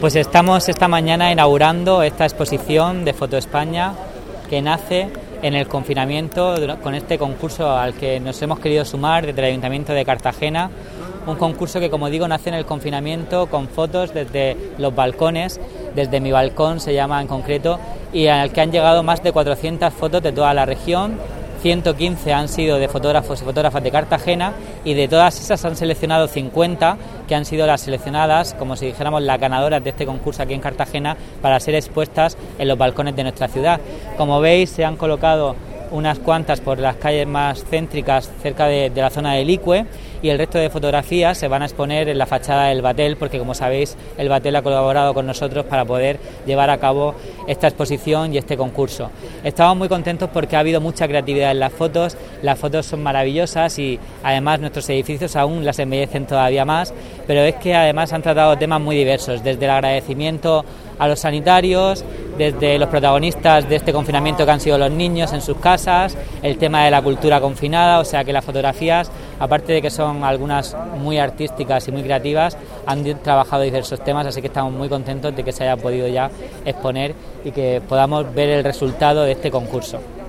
Pues estamos esta mañana inaugurando esta exposición de Foto España que nace en el confinamiento con este concurso al que nos hemos querido sumar desde el Ayuntamiento de Cartagena. Un concurso que, como digo, nace en el confinamiento con fotos desde los balcones, desde mi balcón se llama en concreto, y al que han llegado más de 400 fotos de toda la región. 115 han sido de fotógrafos y fotógrafas de Cartagena, y de todas esas han seleccionado 50 que han sido las seleccionadas, como si dijéramos las ganadoras de este concurso aquí en Cartagena, para ser expuestas en los balcones de nuestra ciudad. Como veis, se han colocado unas cuantas por las calles más céntricas cerca de la zona del Licue, y el resto de fotografías se van a exponer en la fachada del Batel, porque, como sabéis, el Batel ha colaborado con nosotros para poder llevar a cabo esta exposición y este concurso. Estamos muy contentos porque ha habido mucha creatividad en las fotos son maravillosas y además nuestros edificios aún las embellecen todavía más, pero es que además han tratado temas muy diversos, desde el agradecimiento a los sanitarios, desde los protagonistas de este confinamiento que han sido los niños en sus casas, el tema de la cultura confinada, o sea que las fotografías, aparte de que son algunas muy artísticas y muy creativas, han trabajado diversos temas, así que estamos muy contentos de que se haya podido ya exponer y que podamos ver el resultado de este concurso.